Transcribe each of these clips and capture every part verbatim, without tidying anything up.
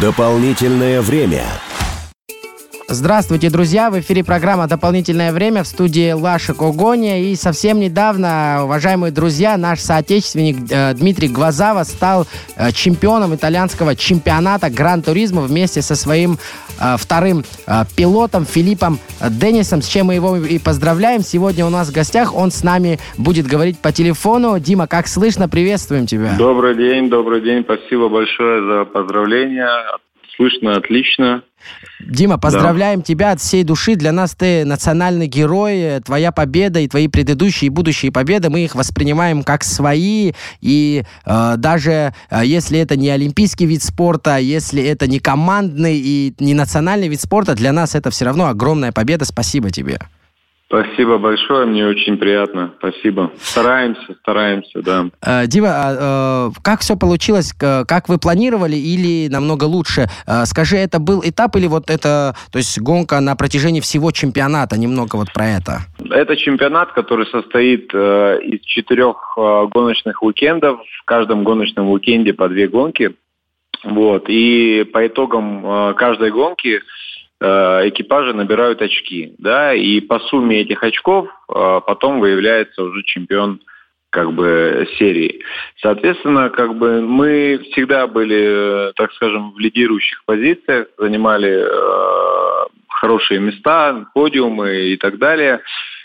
Дополнительное время. Здравствуйте, друзья! В эфире программа «Дополнительное время», в студии Лаша Когония. И совсем недавно, уважаемые друзья, наш соотечественник э, Дмитрий Гвозава стал э, чемпионом итальянского чемпионата Гран-туризмо вместе со своим э, вторым э, пилотом Филиппом Деннисом, с чем мы его и поздравляем. Сегодня у нас в гостях, он с нами будет говорить по телефону. Дима, как слышно? Приветствуем тебя. Добрый день, добрый день. Спасибо большое за поздравления. Слышно отлично. Дима, поздравляем да. тебя от всей души. Для нас ты национальный герой. Твоя победа и твои предыдущие и будущие победы, мы их воспринимаем как свои. И э, даже э, если это не олимпийский вид спорта, если это не командный и не национальный вид спорта, для нас это все равно огромная победа. Спасибо тебе. Спасибо большое, мне очень приятно. Спасибо. Стараемся, стараемся, да. Э, Дима, э, как все получилось? Как вы планировали или намного лучше? Э, скажи, это был этап или вот это, то есть гонка на протяжении всего чемпионата? Немного вот про это. Это чемпионат, который состоит э, из четырех э, гоночных уикендов. В каждом гоночном уикенде по две гонки. Вот. И по итогам э, каждой гонки экипажи набирают очки, да, и по сумме этих очков э, потом выявляется уже чемпион, как бы, серии. Соответственно, как бы мы всегда были, так скажем, в лидирующих позициях, занимали э, хорошие места, подиумы и так далее.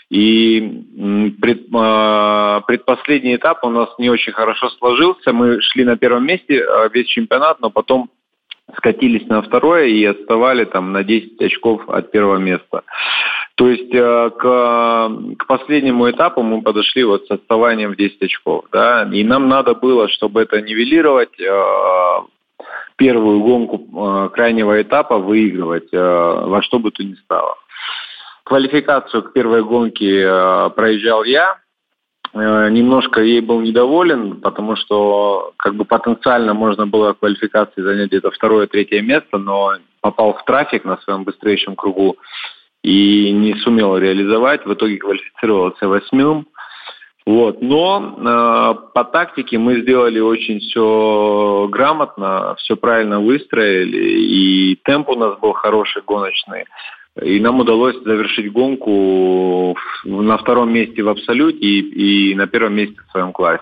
И пред, э, предпоследний этап у нас не очень хорошо сложился. Мы шли на первом месте весь чемпионат, но потом скатились на второе и отставали там на десять очков от первого места. То есть э, к, к последнему этапу мы подошли вот с отставанием в десять очков, да, и нам надо было, чтобы это нивелировать, э, первую гонку э, крайнего этапа выигрывать, э, во что бы то ни стало. Квалификацию к первой гонке э, проезжал я. Немножко ей был недоволен, потому что как бы потенциально можно было в квалификации занять где-то второе-третье место, но попал в трафик на своем быстрейшем кругу и не сумел реализовать. В итоге квалифицировался восьмым. Вот. Но э, по тактике мы сделали очень все грамотно, все правильно выстроили, и темп у нас был хороший, гоночный. И нам удалось завершить гонку на втором месте в абсолюте и, и на первом месте в своем классе.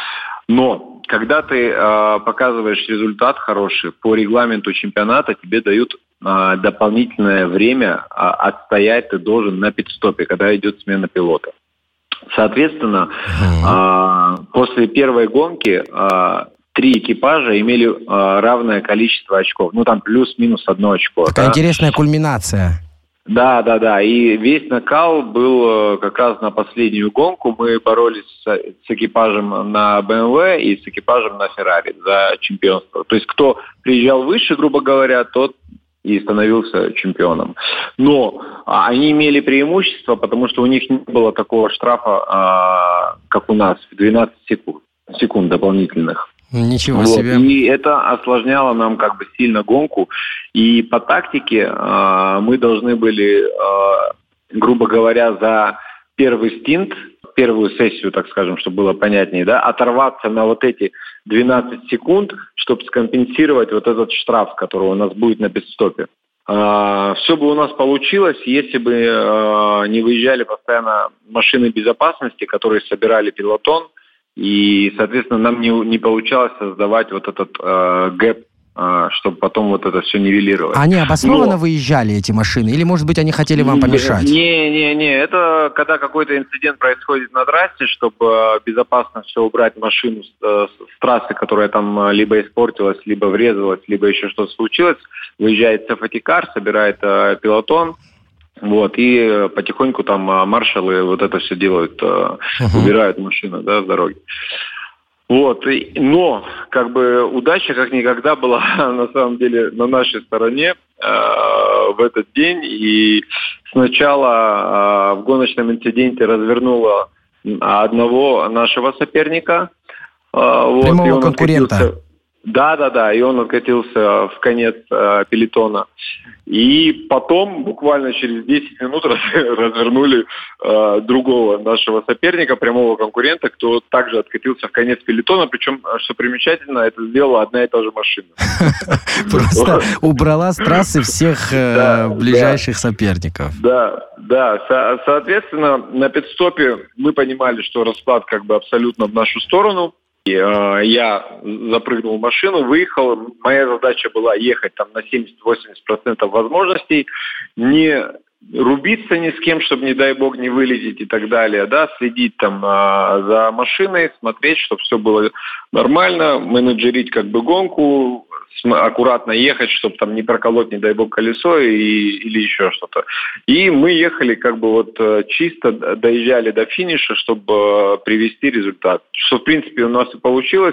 Но когда ты э, показываешь результат хороший, по регламенту чемпионата тебе дают э, дополнительное время, э, отстоять ты должен на пит-стопе, когда идет смена пилота. Соответственно, э, после первой гонки э, три экипажа имели э, равное количество очков. Ну, там плюс-минус одно очко. Такая да? интересная кульминация. Да, да, да. И весь накал был как раз на последнюю гонку. Мы боролись с, с экипажем на бэ эм вэ и с экипажем на Феррари за чемпионство. То есть кто приезжал выше, грубо говоря, тот и становился чемпионом. Но а, они имели преимущество, потому что у них не было такого штрафа, а, как у нас, в двенадцать секунд, секунд дополнительных. Ничего вот. себе. И это осложняло нам как бы сильно гонку. И по тактике э, мы должны были, э, грубо говоря, за первый стинт, первую сессию, так скажем, чтобы было понятнее, да, оторваться на вот эти двенадцать секунд, чтобы скомпенсировать вот этот штраф, который у нас будет на пит-стопе. Э, все бы у нас получилось, если бы э, не выезжали постоянно машины безопасности, которые собирали пилотон. И, соответственно, нам не, не получалось создавать вот этот э, гэп, э, чтобы потом вот это все нивелировать. Они обоснованно Но... выезжали, эти машины? Или, может быть, они хотели вам помешать? Не-не-не, это когда какой-то инцидент происходит на трассе, чтобы безопасно все убрать машину с, с трассы, которая там либо испортилась, либо врезалась, либо еще что-то случилось. Выезжает сефти-кар, собирает э, пилотон. Вот, и потихоньку там маршалы вот это все делают, uh-huh. убирают машину, да, с дороги. Вот, и, но, как бы, удача как никогда была, на самом деле, на нашей стороне э, в этот день. И сначала э, в гоночном инциденте развернуло одного нашего соперника. Э, вот, Прямого конкурента. Откатился, Да-да-да, и он откатился в конец э, пелотона. И потом, буквально через десять минут, раз, развернули э, другого нашего соперника, прямого конкурента, кто также откатился в конец пелотона. Причем, что примечательно, это сделала одна и та же машина. Просто убрала с трассы всех ближайших соперников. Да, да. Соответственно, на пит-стопе мы понимали, что расклад как бы абсолютно в нашу сторону. Я запрыгнул в машину, выехал. Моя задача была ехать там на семьдесят-восемьдесят процентов возможностей, не рубиться ни с кем, чтобы, не дай бог, не вылететь и так далее, да, следить там а, за машиной, смотреть, чтобы все было нормально, менеджерить как бы гонку, аккуратно ехать, чтобы там не проколоть, не дай бог, колесо и, или еще что-то. И мы ехали как бы вот чисто, доезжали до финиша, чтобы привести результат. Что, в принципе, у нас и получилось.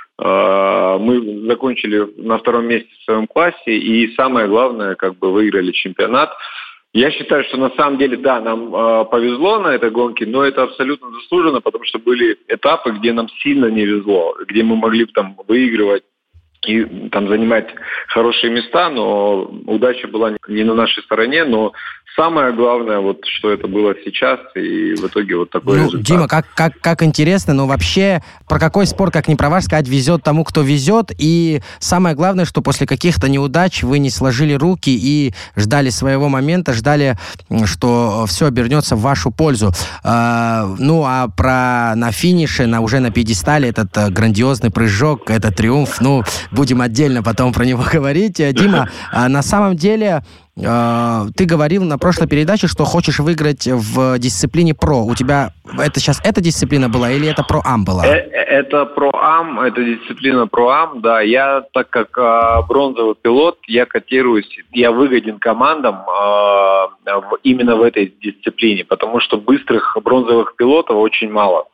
Мы закончили на втором месте в своем классе и, самое главное, как бы выиграли чемпионат. Я считаю, что на самом деле, да, нам э, повезло на этой гонке, но это абсолютно заслуженно, потому что были этапы, где нам сильно не везло, где мы могли бы там выигрывать и там занимать хорошие места, но удача была не на нашей стороне, но самое главное, вот, что это было сейчас, и в итоге вот такой ну, результат. Дима, как, как, как интересно, но вообще про какой спорт, как не про ваш, сказать, везет тому, кто везет, и самое главное, что после каких-то неудач вы не сложили руки и ждали своего момента, ждали, что все обернется в вашу пользу. А, ну, а про на финише, на, уже на пьедестале этот грандиозный прыжок, этот триумф, ну, будем отдельно потом про него говорить. Дима, на самом деле, ты говорил на прошлой передаче, что хочешь выиграть в дисциплине про. У тебя это сейчас эта дисциплина была или это про-ам была? Это про-ам, это дисциплина про-ам, да. Я, так как а, бронзовый пилот, я котируюсь, я выгоден командам а, в, именно в этой дисциплине, потому что быстрых бронзовых пилотов очень мало.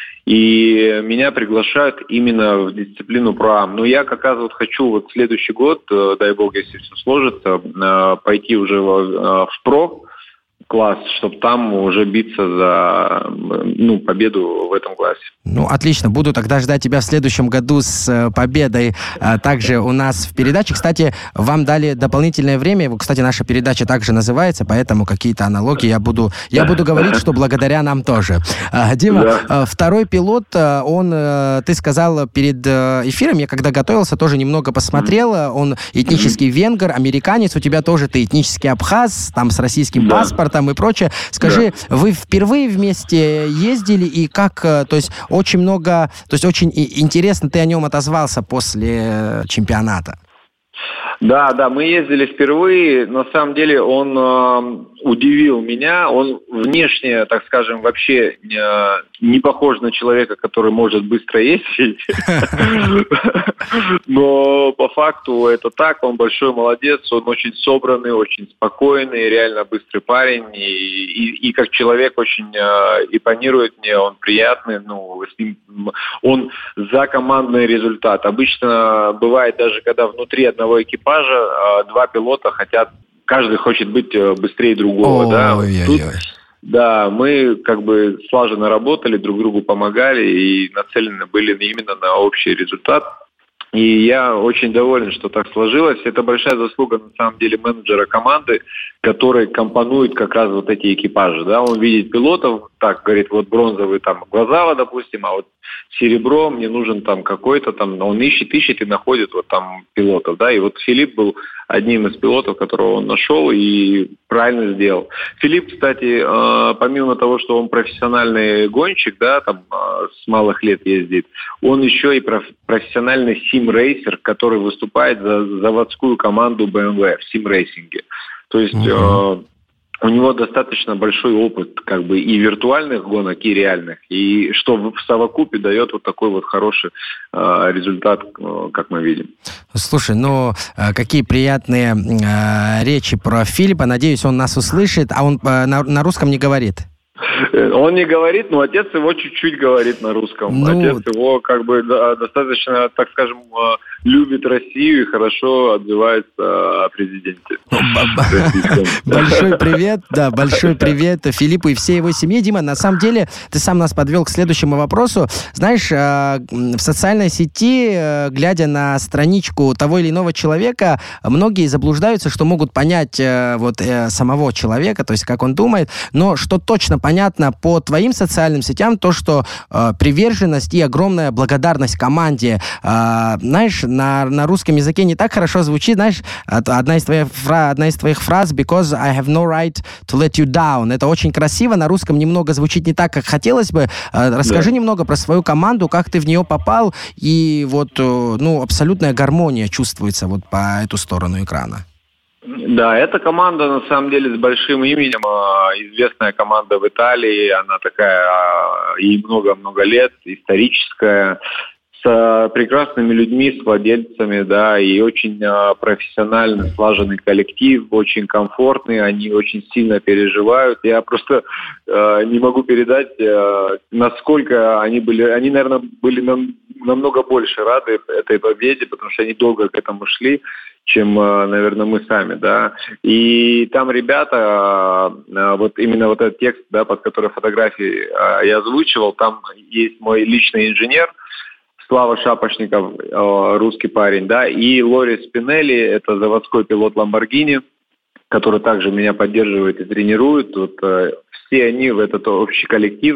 И меня приглашают именно в дисциплину про-ам. Но я как раз вот хочу вот следующий год, дай бог, если все сложится, пойти уже в, в про класс, чтобы там уже биться за ну, победу в этом классе. Ну, отлично. Буду тогда ждать тебя в следующем году с победой а, также у нас в передаче. Кстати, вам дали дополнительное время. Кстати, наша передача также называется, поэтому какие-то аналогии я буду, я буду говорить, что благодаря нам тоже. А, Дима, да. Второй пилот, он, ты сказал перед эфиром, я когда готовился, тоже немного посмотрел, он этнический венгер, американец, у тебя тоже ты этнический абхаз, там с российским да. паспортом и прочее. Скажи, да. вы впервые вместе ездили, и как, то есть очень много, то есть очень интересно ты о нем отозвался после чемпионата. Да, да, мы ездили впервые. На самом деле он э, удивил меня. Он внешне, так скажем, вообще э, не похож на человека, который может быстро ездить. Но по факту это так. Он большой молодец. Он очень собранный, очень спокойный, реально быстрый парень. И, и, и как человек очень э, импонирует мне. Он приятный. Ну, с ним, он за командный результат. Обычно бывает даже, когда внутри одного экипажа два пилота хотят, каждый хочет быть быстрее другого, Ой, да. Ой, Тут, ой. Да, мы как бы слаженно работали, друг другу помогали и нацелены были именно на общий результат. И я очень доволен, что так сложилось. Это большая заслуга, на самом деле, менеджера команды, который компонует как раз вот эти экипажи. Да? Он видит пилотов, так, говорит, вот бронзовый там Глазава, допустим, а вот серебро, мне нужен там какой-то там, он ищет, ищет и находит вот там пилотов. Да? И вот Филипп был одним из пилотов, которого он нашел и правильно сделал. Филипп, кстати, помимо того, что он профессиональный гонщик, да, там с малых лет ездит, он еще и профессиональный сим-рейсер, который выступает за заводскую команду бэ эм вэ в сим-рейсинге. То есть mm-hmm. э, у него достаточно большой опыт как бы и виртуальных гонок, и реальных, и что в совокупе дает вот такой вот хороший э, результат, э, как мы видим. Слушай, ну э, какие приятные э, речи про Филиппа. Надеюсь, он нас услышит, а он э, на, на русском не говорит. Он не говорит, но отец его чуть-чуть говорит на русском. Ну... Отец его как бы достаточно, так скажем, любит Россию и хорошо отзывается о президенте. Большой привет, да, большой привет Филиппу и всей его семье. Дима, на самом деле, ты сам нас подвел к следующему вопросу. Знаешь, в социальной сети, глядя на страничку того или иного человека, многие заблуждаются, что могут понять вот самого человека, то есть как он думает, но что точно понятно по твоим социальным сетям, то, что приверженность и огромная благодарность команде. Знаешь, на, на русском языке не так хорошо звучит, знаешь, одна из твоих, одна из твоих фраз «because I have no right to let you down». Это очень красиво, на русском немного звучит не так, как хотелось бы. Расскажи да. немного про свою команду, как ты в нее попал, и вот, ну, абсолютная гармония чувствуется вот по эту сторону экрана. Да, эта команда на самом деле с большим именем, известная команда в Италии, она такая, ей много-много лет, историческая, с прекрасными людьми, с владельцами, да, и очень э, профессионально слаженный коллектив, очень комфортный, они очень сильно переживают. Я просто э, не могу передать, э, насколько они были, они, наверное, были нам, намного больше рады этой победе, потому что они долго к этому шли, чем, э, наверное, мы сами, да. И там ребята, э, вот именно вот этот текст, да, под который фотографии э, я озвучивал, там есть мой личный инженер, Слава Шапошников, русский парень, да, и Лори Спинелли, это заводской пилот Ламборгини, который также меня поддерживает и тренирует. Вот, все они в этот общий коллектив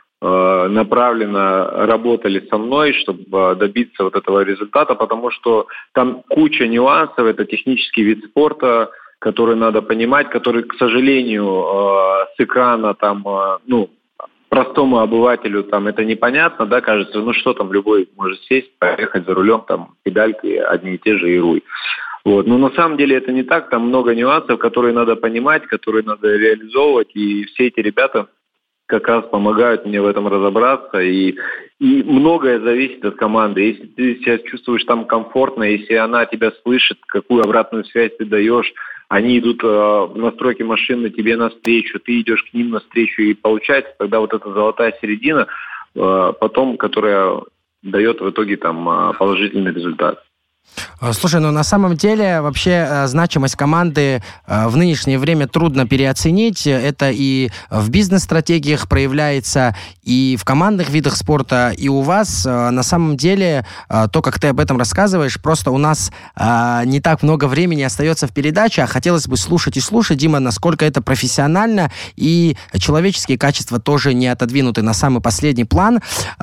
направленно работали со мной, чтобы добиться вот этого результата, потому что там куча нюансов, это технический вид спорта, который надо понимать, который, к сожалению, с экрана там, ну, простому обывателю там это непонятно, да, кажется, ну что там, любой может сесть, поехать за рулем, там педальки одни и те же и руль. Вот. Но на самом деле это не так, там много нюансов, которые надо понимать, которые надо реализовывать, и все эти ребята как раз помогают мне в этом разобраться, и, и многое зависит от команды. Если ты себя чувствуешь там комфортно, если она тебя слышит, какую обратную связь ты даешь, они идут э, в настройке машины тебе навстречу, ты идешь к ним навстречу, и получается тогда вот эта золотая середина, э, потом, которая дает в итоге там э, положительный результат. Слушай, ну на самом деле вообще значимость команды в нынешнее время трудно переоценить. Это и в бизнес-стратегиях проявляется, и в командных видах спорта, и у вас. На самом деле, то, как ты об этом рассказываешь, просто у нас не так много времени остается в передаче, а хотелось бы слушать и слушать, Дима, насколько это профессионально, и человеческие качества тоже не отодвинуты на самый последний план.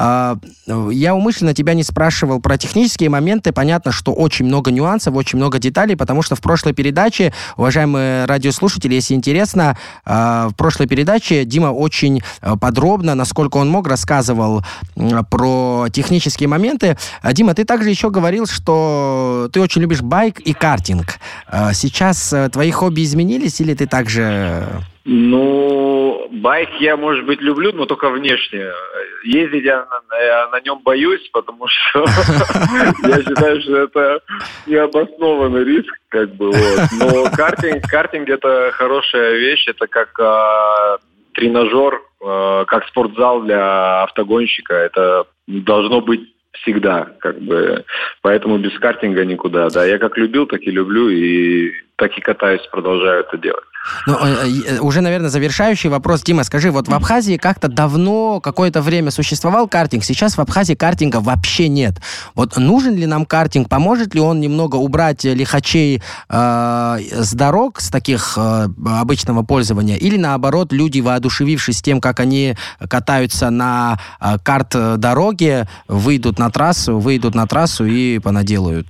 Я умышленно тебя не спрашивал про технические моменты. Понятно, что очень много нюансов, очень много деталей, потому что в прошлой передаче, уважаемые радиослушатели, если интересно, в прошлой передаче Дима очень подробно, насколько он мог, рассказывал про технические моменты. Дима, ты также еще говорил, что ты очень любишь байк и картинг. Сейчас твои хобби изменились или ты также... Ну, байк я, может быть, люблю, но только внешне. Ездить я на, я на нем боюсь, потому что я считаю, что это необоснованный риск, как бы, вот. Но картинг, картинг это хорошая вещь, это как э, тренажер, э, как спортзал для автогонщика. Это должно быть всегда, как бы. Поэтому без картинга никуда. Да, я как любил, так и люблю, и так и катаюсь, продолжаю это делать. Ну, уже, наверное, завершающий вопрос. Дима, скажи, вот в Абхазии как-то давно, какое-то время существовал картинг, сейчас в Абхазии картинга вообще нет. Вот нужен ли нам картинг, поможет ли он немного убрать лихачей э, с дорог, с таких э, обычного пользования, или наоборот, люди, воодушевившись тем, как они катаются на э, карт-дороге, выйдут на трассу, выйдут на трассу и понаделают?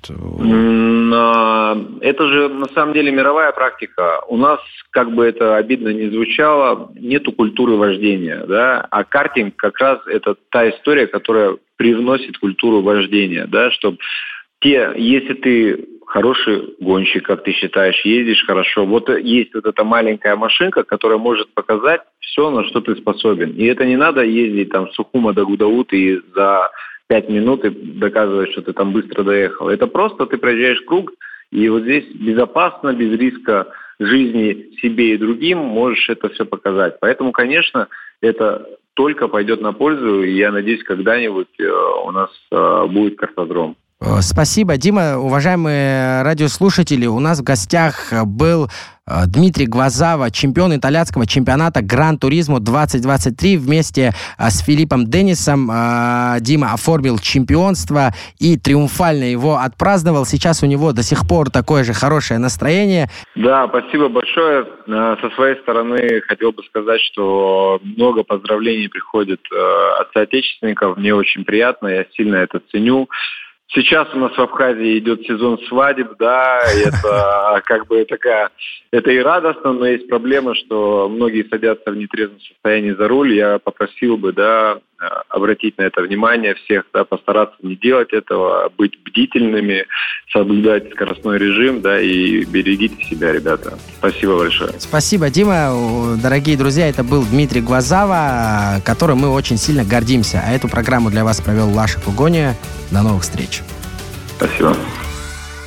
Это же, на самом деле, мировая практика. У нас, как бы это обидно ни звучало, нету культуры вождения, да, а картинг как раз это та история, которая привносит культуру вождения, да, чтобы те, если ты хороший гонщик, как ты считаешь, ездишь хорошо, вот есть вот эта маленькая машинка, которая может показать все, на что ты способен. И это не надо ездить там с Сухума до Гудаут и за пять минут и доказывать, что ты там быстро доехал. Это просто ты проезжаешь круг, и вот здесь безопасно, без риска жизни себе и другим можешь это все показать. Поэтому, конечно, это только пойдет на пользу, и я надеюсь, когда-нибудь у нас будет картодром. Спасибо, Дима. Уважаемые радиослушатели, у нас в гостях был Дмитрий Гвозава, чемпион итальянского чемпионата Гран-туризмо двадцать двадцать три. Вместе с Филиппом Деннисом Дима оформил чемпионство и триумфально его отпраздновал. Сейчас у него до сих пор такое же хорошее настроение. Да, спасибо большое. Со своей стороны хотел бы сказать, что много поздравлений приходит от соотечественников. Мне очень приятно, я сильно это ценю. Сейчас у нас в Абхазии идет сезон свадеб, да, и это как бы такая, это и радостно, но есть проблема, что многие садятся в нетрезвом состоянии за руль. Я попросил бы, да, обратить на это внимание всех, да, постараться не делать этого, быть бдительными, соблюдать скоростной режим, да, и берегите себя, ребята. Спасибо большое. Спасибо, Дима. Дорогие друзья, это был Дмитрий Гвозава, которым мы очень сильно гордимся. А эту программу для вас провел Лашек Огония. До новых встреч. Спасибо.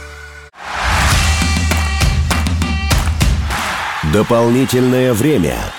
Дополнительное время.